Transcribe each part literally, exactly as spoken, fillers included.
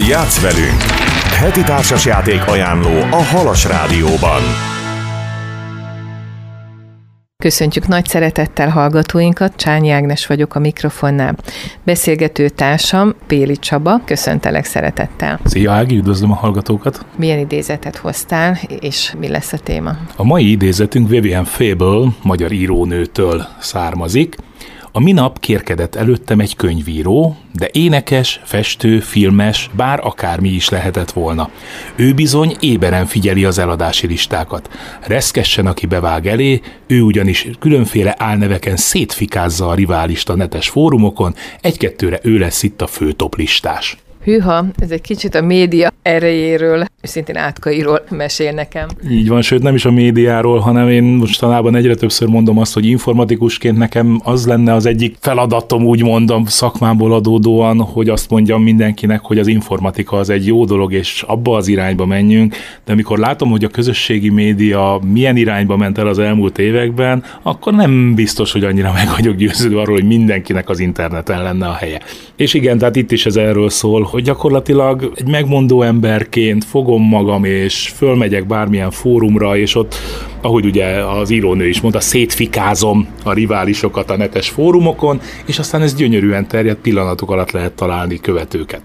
Játsz velünk! Heti társasjáték ajánló a Halas Rádióban. Köszöntjük nagy szeretettel hallgatóinkat, Csányi Ágnes vagyok a mikrofonnál. Beszélgető társam Péli Csaba, köszöntelek szeretettel. Szia Ági, üdvözlöm a hallgatókat! Milyen idézetet hoztál, és mi lesz a téma? A mai idézetünk Vivian Fable, magyar írónőtől származik. A minap kérkedett előttem egy könyvíró, de énekes, festő, filmes, bár akármi is lehetett volna. Ő bizony éberen figyeli az eladási listákat. Reszkessen, aki bevág elé, ő ugyanis különféle álneveken szétfikázza a riválist a netes fórumokon, egy-kettőre ő lesz itt a fő toplistás. Hűha, ez egy kicsit a média erejéről, szintén Átkairól mesél nekem. Így van, sőt nem is a médiáról, hanem én mostanában egyre többször mondom azt, hogy informatikusként nekem az lenne az egyik feladatom, úgy mondom, szakmámból adódóan, hogy azt mondjam mindenkinek, hogy az informatika az egy jó dolog, és abba az irányba menjünk, de amikor látom, hogy a közösségi média milyen irányba ment el az elmúlt években, akkor nem biztos, hogy annyira meg vagyok győződve arról, hogy mindenkinek az interneten lenne a helye. És igen, tehát itt is ez erről szól, hogy gyakorlatilag egy megmondó emberként fogom magam, és fölmegyek bármilyen fórumra, és ott, ahogy ugye az írónő is mondta, szétfikázom a riválisokat a netes fórumokon, és aztán ez gyönyörűen terjed, pillanatok alatt lehet találni követőket.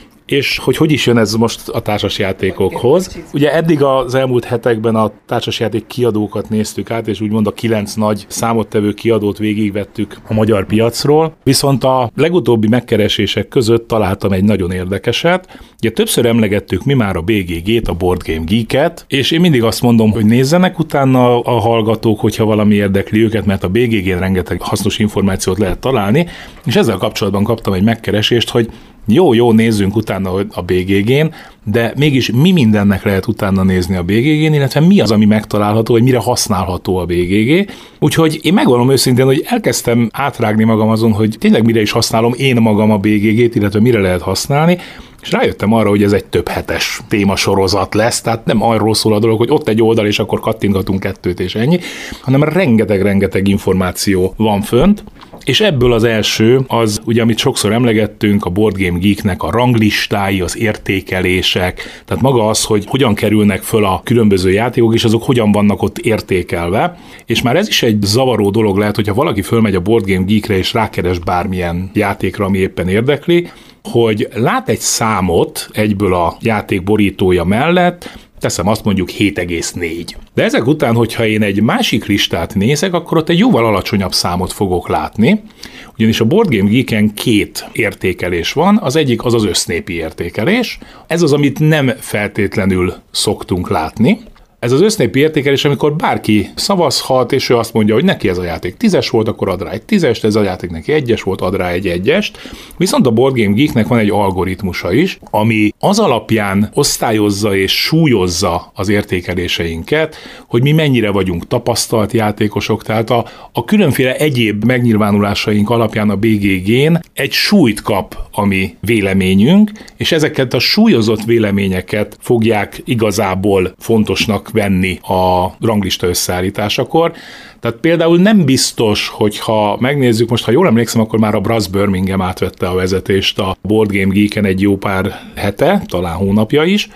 És hogy hogy is jön ez most a társasjátékokhoz? Ugye eddig az elmúlt hetekben a társasjáték kiadókat néztük át, és úgymond a kilenc nagy számottevő kiadót végigvettük a magyar piacról, viszont a legutóbbi megkeresések között találtam egy nagyon érdekeset. Ugye többször emlegettük mi már a bé gé gét, a Board Game Geek-et, és én mindig azt mondom, hogy nézzenek utána a hallgatók, hogyha valami érdekli őket, mert a bé gé gén rengeteg hasznos információt lehet találni, és ezzel kapcsolatban kaptam egy megkeresést, hogy Jó, jó, nézzünk utána a bé gé gén, de mégis mi mindennek lehet utána nézni a bé gé gén, illetve mi az, ami megtalálható, vagy mire használható a bé gé gé. Úgyhogy én megvallom őszintén, hogy elkezdtem átrágni magam azon, hogy tényleg mire is használom én magam a bé gé gét, illetve mire lehet használni, és rájöttem arra, hogy ez egy több hetes témasorozat lesz, tehát nem arról szól a dolog, hogy ott egy oldal, és akkor kattintgatunk kettőt, és ennyi, hanem rengeteg-rengeteg információ van fönt, és ebből az első az, ugye, amit sokszor emlegettünk, a Board Game Geeknek a ranglistái, az értékelések, tehát maga az, hogy hogyan kerülnek föl a különböző játékok, és azok hogyan vannak ott értékelve, és már ez is egy zavaró dolog lehet, hogyha valaki fölmegy a Board Game Geekre, és rákeres bármilyen játékra, ami éppen érdekli, hogy lát egy számot egyből a játék borítója mellett, teszem azt mondjuk hét egész négy. De ezek után, hogyha én egy másik listát nézek, akkor ott egy jóval alacsonyabb számot fogok látni, ugyanis a Board Game Geeken két értékelés van, az egyik az az össznépi értékelés, ez az, amit nem feltétlenül szoktunk látni. Ez az össznépi értékelés, amikor bárki szavazhat, és ő azt mondja, hogy neki ez a játék tízes volt, akkor ad rá egy tízest, ez a játék neki egyes volt, ad rá egy egyest. Viszont a Board Game Geeknek van egy algoritmusa is, ami az alapján osztályozza és súlyozza az értékeléseinket, hogy mi mennyire vagyunk tapasztalt játékosok, tehát a, a különféle egyéb megnyilvánulásaink alapján a bé gé gén egy súlyt kap a mi véleményünk, és ezeket a súlyozott véleményeket fogják igazából fontosnak venni a ranglista összeállításakor. Tehát például nem biztos, hogyha megnézzük, most ha jól emlékszem, akkor már a Brass Birmingham átvette a vezetést a Board Game Geeken egy jó pár hete, talán hónapja is,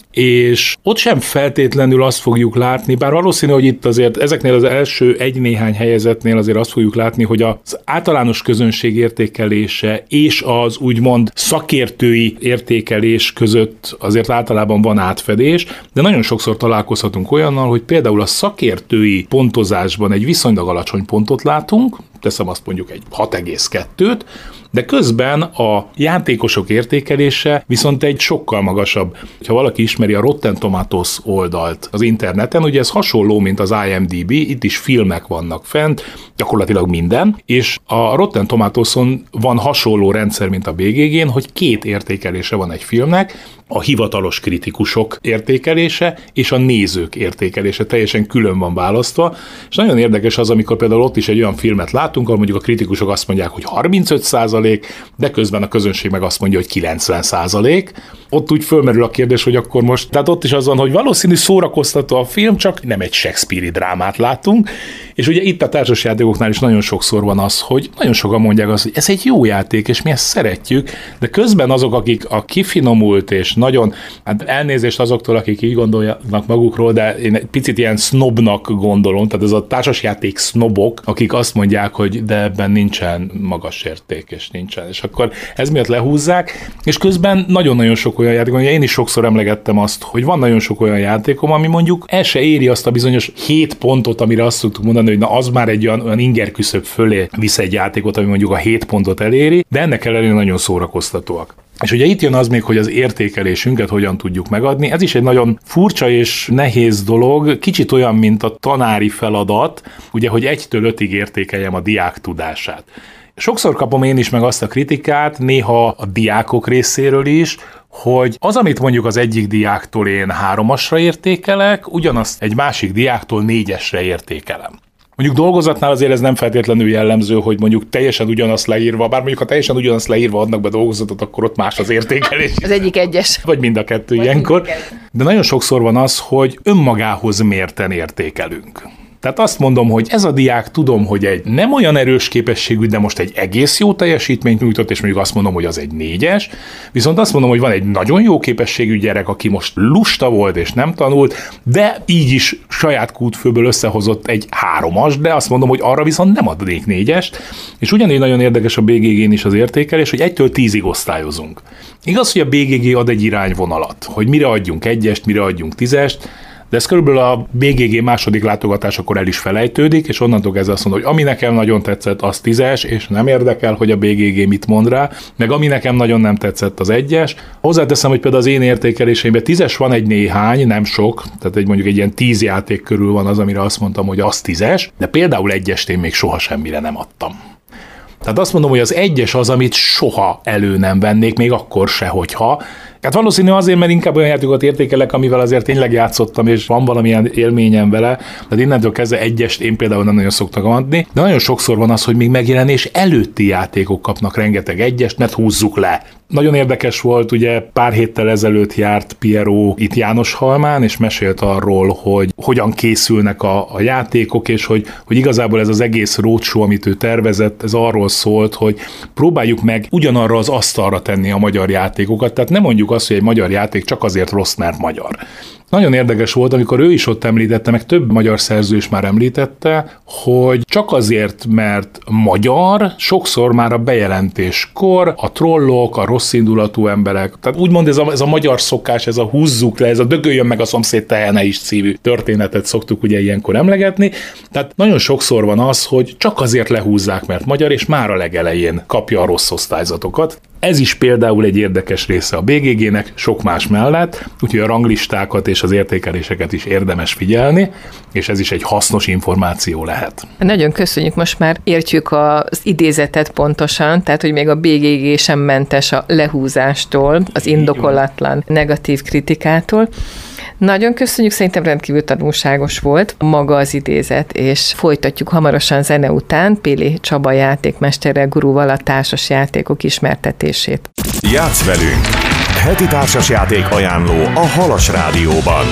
és ott sem feltétlenül azt fogjuk látni, bár valószínű, hogy itt azért ezeknél az első egy-néhány helyezetnél azért azt fogjuk látni, hogy az általános közönség értékelése és az úgymond szakértői értékelés között azért általában van átfedés, de nagyon sokszor találkozhatunk olyannal, hogy például a szakértői pontozásban egy viszonylag alacsony pontot látunk, teszem azt mondjuk egy hat egész kettőt, de közben a játékosok értékelése viszont egy sokkal magasabb. Ha valaki ismeri a Rotten Tomatoes oldalt az interneten, ugye ez hasonló, mint az i em dé bé, itt is filmek vannak fent, gyakorlatilag minden, és a Rotten Tomatoeson van hasonló rendszer, mint a bé gé gén, hogy két értékelése van egy filmnek, a hivatalos kritikusok értékelése és a nézők értékelése teljesen külön van választva, és nagyon érdekes az, amikor például ott is egy olyan filmet látunk, ahol mondjuk a kritikusok azt mondják, hogy harmincöt százalék, de közben a közönség meg azt mondja, hogy kilencven százalék, ott úgy fölmerül a kérdés, hogy akkor most, tehát ott is az van, hogy valószínű szórakoztató a film, csak nem egy Shakespeare-i drámát látunk, és ugye itt a társasjátékoknál is nagyon sokszor van az, hogy nagyon sokan mondják azt, hogy ez egy jó játék, és mi ezt szeretjük, de közben azok, akik a kifinomult és nagyon, hát elnézést azoktól, akik így gondolnak magukról, de én egy picit ilyen sznobnak gondolom, tehát ez a társasjáték sznobok, akik azt mondják, hogy de ebben nincsen magas érték, és nincsen, és akkor ez miatt lehúzzák, és közben nagyon-nagyon sok olyan játék, én is sokszor emlegettem azt, hogy van nagyon sok olyan játékom, ami mondjuk el se éri azt a bizonyos hét pontot, amire azt szoktuk mondani, hogy na az már egy olyan, olyan inger küszöb fölé visz egy játékot, ami mondjuk a hét pontot eléri, de ennek ellenére nagyon szórakoztatóak. És ugye itt jön az még, hogy az értékelésünket hogyan tudjuk megadni. Ez is egy nagyon furcsa és nehéz dolog, kicsit olyan, mint a tanári feladat, ugye, hogy egytől ötig értékeljem a diák tudását. Sokszor kapom én is meg azt a kritikát, néha a diákok részéről is, hogy az, amit mondjuk az egyik diáktól én háromasra értékelek, ugyanazt egy másik diáktól négyesre értékelem. Mondjuk dolgozatnál azért ez nem feltétlenül jellemző, hogy mondjuk teljesen ugyanazt leírva, bár mondjuk ha teljesen ugyanazt leírva adnak be dolgozatot, akkor ott más az értékelés. Az egyik egyes. Vagy mind a kettő Vagy ilyenkor. De nagyon sokszor van az, hogy önmagához mérten értékelünk. Tehát azt mondom, hogy ez a diák tudom, hogy egy nem olyan erős képességű, de most egy egész jó teljesítményt nyújtott, és mondjuk azt mondom, hogy az egy négyes, viszont azt mondom, hogy van egy nagyon jó képességű gyerek, aki most lusta volt és nem tanult, de így is saját kútfőből összehozott egy háromas, de azt mondom, hogy arra viszont nem adnék négyest, és ugyanígy nagyon érdekes a bé gé gén is az értékelés, hogy egytől tízig osztályozunk. Igaz, hogy a bé gé gé ad egy irányvonalat, hogy mire adjunk egyest, mire adjunk tízest, de ez körülbelül a bé gé gé második látogatásakor el is felejtődik, és onnantól kezdve azt mondom, hogy ami nekem nagyon tetszett, az tízes, és nem érdekel, hogy a bé gé gé mit mond rá, meg ami nekem nagyon nem tetszett, az egyes. Hozzáteszem, hogy például az én értékeléseimben tízes van egy néhány, nem sok, tehát egy mondjuk egy ilyen tíz játék körül van az, amire azt mondtam, hogy az tízes, de például egyest én még soha semmire nem adtam. Tehát azt mondom, hogy az egyes az, amit soha elő nem vennék, még akkor se, hogyha. Hát valószínű azért, mert inkább olyan játékokat értékelek, amivel azért tényleg játszottam, és van valamilyen élményem vele. Tehát innentől kezdve egyest én például nem nagyon szoktak adni, de nagyon sokszor van az, hogy még megjelenés előtti játékok kapnak rengeteg egyest, mert húzzuk le. Nagyon érdekes volt, ugye pár héttel ezelőtt járt Piero itt Jánoshalmán, és mesélt arról, hogy hogyan készülnek a, a játékok, és hogy, hogy igazából ez az egész roadshow, amit ő tervezett, ez arról szólt, hogy próbáljuk meg ugyanarra az asztalra tenni a magyar játékokat, tehát nem mondjuk azt, hogy egy magyar játék csak azért rossz, mert magyar. Nagyon érdekes volt, amikor ő is ott említette, meg több magyar szerző is már említette, hogy csak azért, mert magyar, sokszor már a bejelentéskor a trollok, a rosszindulatú emberek, tehát úgymond ez a, ez a magyar szokás, ez a húzzuk le, ez a dögöljön meg a szomszéd tehene is című történetet szoktuk ugye ilyenkor emlegetni. Tehát nagyon sokszor van az, hogy csak azért lehúzzák, mert magyar, és már a legelején kapja a rossz osztályzatokat. Ez is például egy érdekes része a bé gé gének, sok más mellett, úgyhogy a ranglistákat és az értékeléseket is érdemes figyelni, és ez is egy hasznos információ lehet. Nagyon köszönjük, most már értjük az idézetet pontosan, tehát hogy még a bé gé gé sem mentes a lehúzástól, az indokolatlan negatív kritikától. Nagyon köszönjük, szerintem rendkívül tanulságos volt maga az idézet, és folytatjuk hamarosan zene után Péli Csaba játékmesterrel, gurúval a társas játékok ismertetését. Játsz velünk! Heti társasjáték ajánló a Halas Rádióban.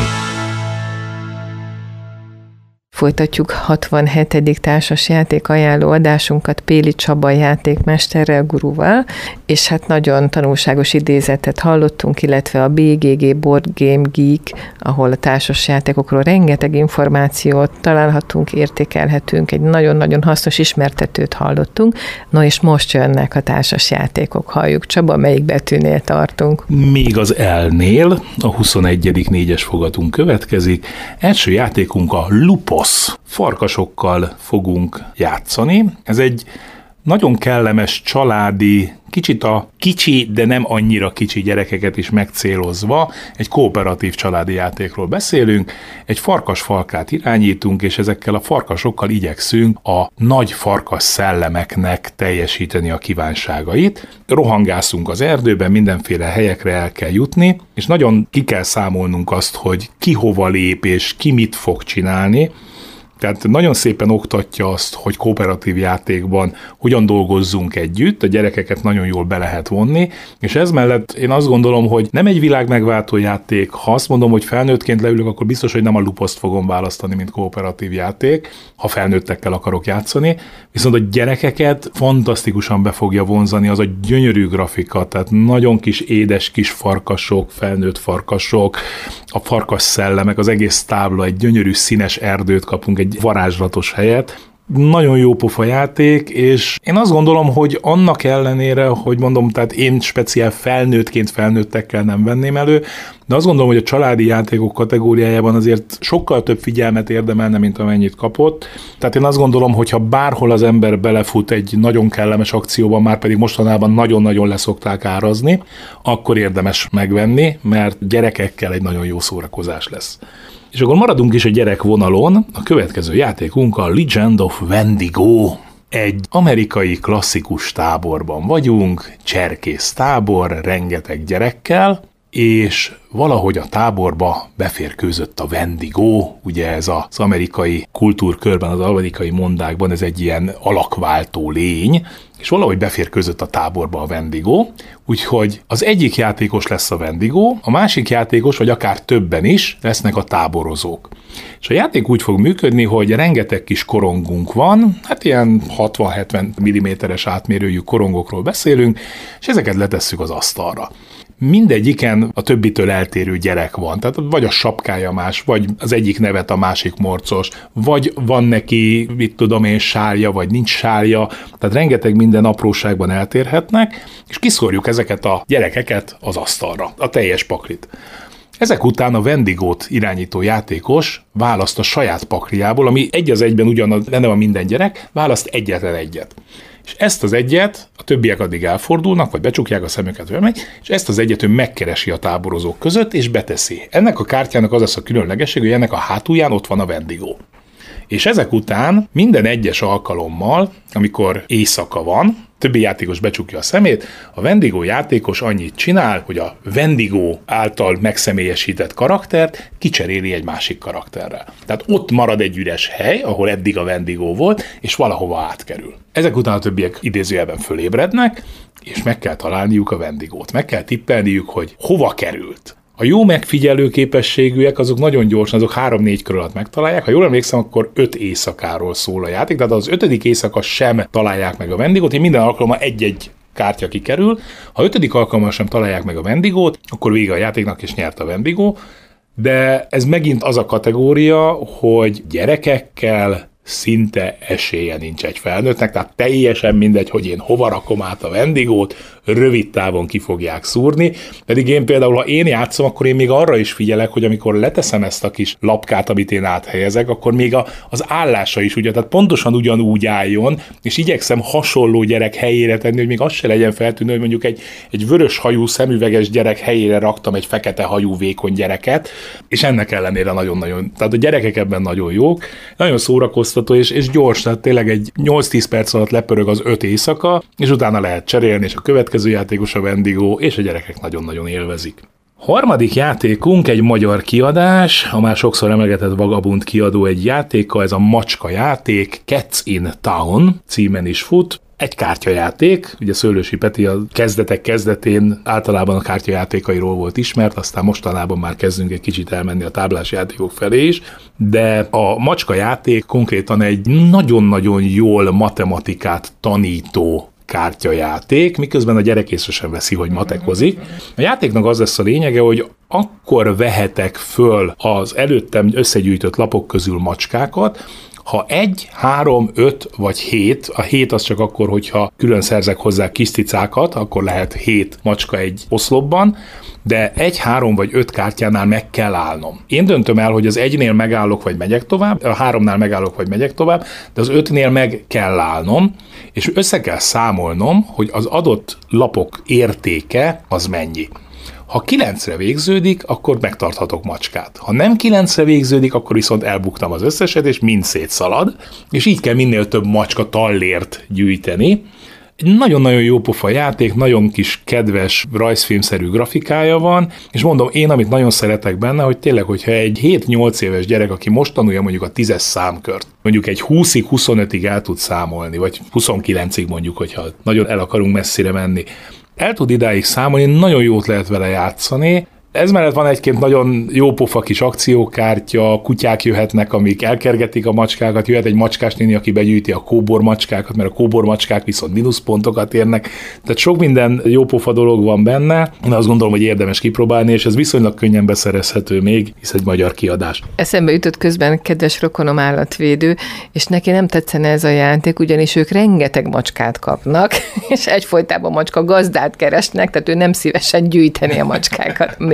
Folytatjuk hatvanhetedik társasjáték ajánló adásunkat Péli Csaba játékmesterrel, gurúval, és hát nagyon tanulságos idézetet hallottunk, illetve a bé gé gé Board Game Geek, ahol a társasjátékokról rengeteg információt találhatunk, értékelhetünk, egy nagyon-nagyon hasznos ismertetőt hallottunk. No és most jönnek a társasjátékok, halljuk. Csaba, melyik betűnél tartunk? Még az L-nél a huszonegyedik négyes fogatunk következik. Első játékunk a Lupos. Farkasokkal fogunk játszani. Ez egy nagyon kellemes, családi, kicsit a kicsi, de nem annyira kicsi gyerekeket is megcélozva, egy kooperatív családi játékról beszélünk, egy farkasfalkát irányítunk, és ezekkel a farkasokkal igyekszünk a nagy farkas szellemeknek teljesíteni a kívánságait. Rohangászunk az erdőben, mindenféle helyekre el kell jutni, és nagyon ki kell számolnunk azt, hogy ki hova lép, és ki mit fog csinálni. Tehát nagyon szépen oktatja azt, hogy kooperatív játékban hogyan dolgozzunk együtt, a gyerekeket nagyon jól be lehet vonni, és ez mellett én azt gondolom, hogy nem egy világ megváltó játék, ha azt mondom, hogy felnőttként leülök, akkor biztos, hogy nem a luposzt fogom választani, mint kooperatív játék, ha felnőttekkel akarok játszani, viszont a gyerekeket fantasztikusan be fogja vonzani az a gyönyörű grafika, tehát nagyon kis édes kis farkasok, felnőtt farkasok, a farkas szellemek, az egész tábla, egy gyönyörű színes erdőt kapunk, egy varázslatos helyet. Nagyon jó pofa játék, és én azt gondolom, hogy annak ellenére, hogy mondom, tehát én speciál felnőttként felnőttekkel nem venném elő, de azt gondolom, hogy a családi játékok kategóriájában azért sokkal több figyelmet érdemelne, mint amennyit kapott. Tehát én azt gondolom, hogy ha bárhol az ember belefut egy nagyon kellemes akcióban, már pedig mostanában nagyon-nagyon leszokták árazni, akkor érdemes megvenni, mert gyerekekkel egy nagyon jó szórakozás lesz. És akkor maradunk is a gyerek vonalon, a következő játékunk a Legend of Wendigo. Egy amerikai klasszikus táborban vagyunk, cserkész tábor, rengeteg gyerekkel, és valahogy a táborba beférkőzött a Wendigo, ugye ez az amerikai kultúrkörben, az amerikai mondákban ez egy ilyen alakváltó lény, és valahogy beférkőzött a táborba a Wendigo, úgyhogy az egyik játékos lesz a Wendigo, a másik játékos, vagy akár többen is lesznek a táborozók. És a játék úgy fog működni, hogy rengeteg kis korongunk van, hát ilyen hatvan-hetven milliméteres átmérőjű korongokról beszélünk, és ezeket letesszük az asztalra. Mindegyiken a többitől eltérő gyerek van, tehát vagy a sapkája más, vagy az egyik nevet a másik morcos, vagy van neki, mit tudom én, sárja, vagy nincs sárja, tehát rengeteg minden apróságban eltérhetnek, és kiszórjuk ezeket a gyerekeket az asztalra, a teljes paklit. Ezek után a Wendigót irányító játékos választ a saját pakliából, ami egy az egyben ugyanaz, de nem a minden gyerek, választ egyetlen egyet. És ezt az egyet, a többiek addig elfordulnak, vagy becsukják a szemüket, vagy megy, és ezt az egyet ő megkeresi a táborozók között, és beteszi. Ennek a kártyának az lesz a különlegesség, hogy ennek a hátulján ott van a Wendigo. És ezek után minden egyes alkalommal, amikor éjszaka van, többi játékos becsukja a szemét, a Wendigo játékos annyit csinál, hogy a Wendigo által megszemélyesített karaktert kicseréli egy másik karakterrel. Tehát ott marad egy üres hely, ahol eddig a Wendigo volt, és valahova átkerül. Ezek után a többiek idézőjelben fölébrednek, és meg kell találniuk a Wendigót. Meg kell tippelniük, hogy hova került. A jó megfigyelő képességűek azok nagyon gyorsan, azok három-négy kör alatt megtalálják. Ha jól emlékszem, akkor öt éjszakáról szól a játék, tehát az ötödik éjszaka sem találják meg a Wendigót, én minden alkalommal egy-egy kártya kikerül. Ha ötödik alkalommal sem találják meg a Wendigót, akkor vége a játéknak, és nyert a Wendigo. De ez megint az a kategória, hogy gyerekekkel szinte esélye nincs egy felnőttnek, tehát teljesen mindegy, hogy én hova rakom át a Wendigót, rövid távon ki fogják szúrni, pedig én például, ha én játszom, akkor én még arra is figyelek, hogy amikor leteszem ezt a kis lapkát, amit én áthelyezek, akkor még a, az állása is ugye, tehát pontosan ugyanúgy álljon, és igyekszem hasonló gyerek helyére tenni, hogy még az se legyen feltűnő, hogy mondjuk egy, egy vörös hajú, szemüveges gyerek helyére raktam egy fekete hajú, vékony gyereket, és ennek ellenére nagyon-nagyon, tehát a gyerekek ebben nagyon jók, nagyon szórakoztató, és, és gyors, tehát tényleg egy nyolc-tíz perc alatt lepörög az öt éjszaka, és utána lehet cserélni, és a következő játékos a Wendigo, és a gyerekek nagyon-nagyon élvezik. Harmadik játékunk egy magyar kiadás, a már sokszor emlegetett Vagabund kiadó egy játéka, ez a macska játék, Cats in Town címen is fut. Egy kártyajáték, ugye Szőlősi Peti a kezdetek kezdetén általában a kártyajátékairól volt ismert, aztán mostanában már kezdünk egy kicsit elmenni a táblás játékok felé is, de a macska játék konkrétan egy nagyon-nagyon jól matematikát tanító kártyajáték, miközben a gyerek észre sem veszi, hogy matekozik. A játéknak az lesz a lényege, hogy akkor vehetek föl az előttem összegyűjtött lapok közül macskákat, ha egy, három, öt vagy hét, a hét az csak akkor, hogyha külön szerzek hozzá kis cicákat, akkor lehet hét macska egy oszlopban, de egy, három vagy öt kártyánál meg kell állnom. Én döntöm el, hogy az egynél megállok, vagy megyek tovább, a háromnál megállok, vagy megyek tovább, de az ötnél meg kell állnom, és össze kell számolnom, hogy az adott lapok értéke az mennyi. Ha kilencre végződik, akkor megtarthatok macskát. Ha nem kilencre végződik, akkor viszont elbuktam az összeset, és mind szétszalad, és így kell minél több macska tallért gyűjteni. Egy nagyon-nagyon jó pofa játék, nagyon kis kedves rajzfilmszerű grafikája van, és mondom, én amit nagyon szeretek benne, hogy tényleg, hogyha egy hét-nyolc éves gyerek, aki most tanulja mondjuk a tízes számkört, mondjuk egy húszig, huszonötig el tud számolni, vagy huszonkilencig mondjuk, hogyha nagyon el akarunk messzire menni, el tud idáig számolni, nagyon jót lehet vele játszani. Ez mellett van egy-két nagyon jó pofa kis akciókártya, kutyák jöhetnek, amik elkergetik a macskákat, jöhet egy macskás néni, aki begyűjti a kóbor macskákat, mert a kóbor macskák viszont mínuszpontokat érnek. Tehát sok minden jó pofa dolog van benne, én azt gondolom, hogy érdemes kipróbálni, és ez viszonylag könnyen beszerezhető még, hisz egy magyar kiadás. Eszembe jutott közben kedves rokonom állatvédő, és neki nem tetszene ez a játék, ugyanis ők rengeteg macskát kapnak, és egyfolytában macska gazdát keresnek, tehát ő nem szívesen gyűjteni a macskákat még.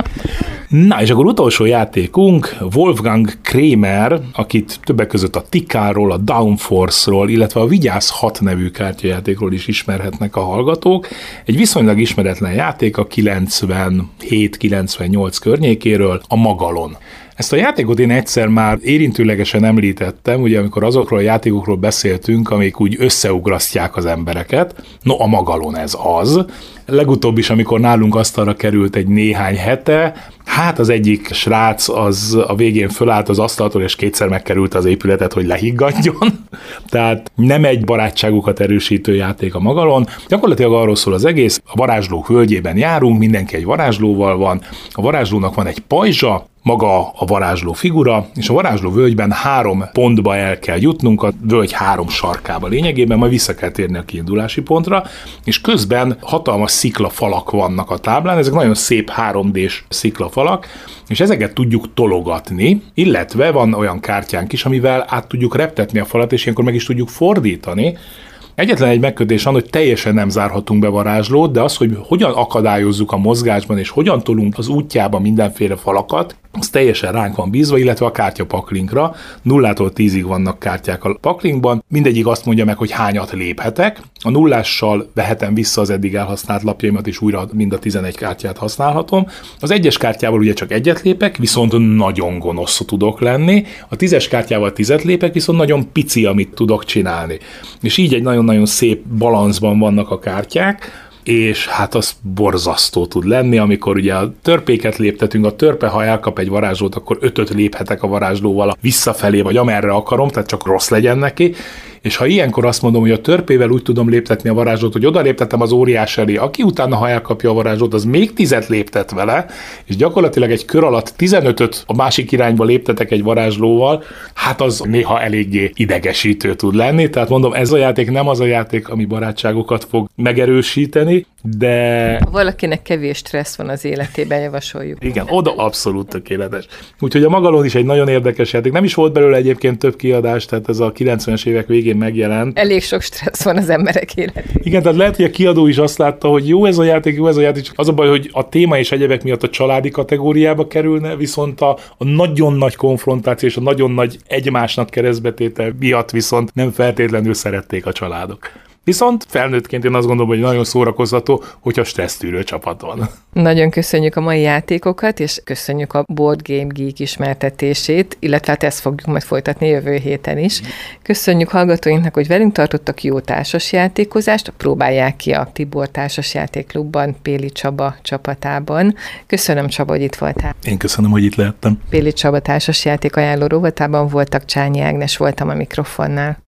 Na, és akkor utolsó játékunk, Wolfgang Kramer, akit többek között a Tikáról, a Downforce-ról, illetve a Vigyázz hat nevű kártyajátékról is ismerhetnek a hallgatók. Egy viszonylag ismeretlen játék a kilencvenhét kilencvennyolc környékéről, a Magalon. Ezt a játékot én egyszer már érintőlegesen említettem, ugye amikor azokról a játékokról beszéltünk, amik úgy összeugrasztják az embereket. No, a Magalon ez az. Legutóbb is, amikor nálunk asztalra került egy néhány hete, hát az egyik srác az a végén fölállt az asztaltól, és kétszer megkerült az épületet, hogy lehiggadjon. Tehát nem egy barátságukat erősítő játék a Magalon. Gyakorlatilag arról szól az egész, a varázslók völgyében járunk, mindenki egy varázslóval van, a varázslónak van egy pajzsa, maga a varázsló figura, és a varázsló völgyben három pontba el kell jutnunk, a völgy három sarkába lényegében, majd vissza kell térni a kiindulási pontra, és közben hatalmas sziklafalak vannak a táblán, ezek nagyon szép három dés sziklafalak, és ezeket tudjuk tologatni, illetve van olyan kártyánk is, amivel át tudjuk reptetni a falat, és ilyenkor meg is tudjuk fordítani. Egyetlen egy megkötés van, hogy teljesen nem zárhatunk be varázslót, de az, hogy hogyan akadályozzuk a mozgásban, és hogyan tolunk az útjába mindenféle falakat, az teljesen ránk van bízva, illetve a kártyapaklinkra. Nullától tízig vannak kártyák a paklinkban, mindegyik azt mondja meg, hogy hányat léphetek. A nullással vehetem vissza az eddig elhasznált lapjaimat, és újra mind a tizenegy kártyát használhatom. Az egyes kártyával ugye csak egyet lépek, viszont nagyon gonosz tudok lenni. A tízes kártyával tizet lépek, viszont nagyon pici, amit tudok csinálni. És így egy nagyon-nagyon szép balanszban vannak a kártyák, és hát az borzasztó tud lenni, amikor ugye a törpéket léptetünk, a törpe, ha elkap egy varázslót, akkor ötöt léphetek a varázslóval visszafelé, vagy amerre akarom, tehát csak rossz legyen neki, és ha ilyenkor azt mondom, hogy a törpével úgy tudom léptetni a varázslót, hogy oda léptettem az óriás elé, aki utána, ha elkapja a varázslót, az még tizet léptet vele, és gyakorlatilag egy kör alatt tizenötöt a másik irányba léptetek egy varázslóval, hát az néha eléggé idegesítő tud lenni, tehát mondom, ez a játék nem az a játék, ami barátságokat fog megerősíteni, de... Ha valakinek kevés stressz van az életében, javasoljuk. Igen, oda abszolút tökéletes. Úgyhogy a Magalon is egy nagyon érdekes játék. Nem is volt belőle egyébként több kiadás, tehát ez a kilencvenes évek végén megjelent. Elég sok stressz van az emberek életében. Igen, tehát lehet, hogy a kiadó is azt látta, hogy jó ez a játék, jó ez a játék, csak az a baj, hogy a téma és egyebek miatt a családi kategóriába kerülne, viszont a, a nagyon nagy konfrontáció és a nagyon nagy egymásnak keresztbetétel miatt viszont nem feltétlenül szerették a családok. Viszont felnőttként én azt gondolom, hogy nagyon szórakoztató, hogyha stressztűrő csapat van. Nagyon köszönjük a mai játékokat, és köszönjük a Board Game Geek ismertetését, illetve hát ezt fogjuk majd folytatni jövő héten is. Köszönjük hallgatóinknak, hogy velünk tartottak jó társasjátékozást, próbálják ki a Tibor Társasjátékklubban, Péli Csaba csapatában. Köszönöm, Csaba, hogy itt voltál. Én köszönöm, hogy itt lehettem. Péli Csaba társasjáték ajánló rovatában voltak, Csányi Ágnes voltam a mikrofonnál.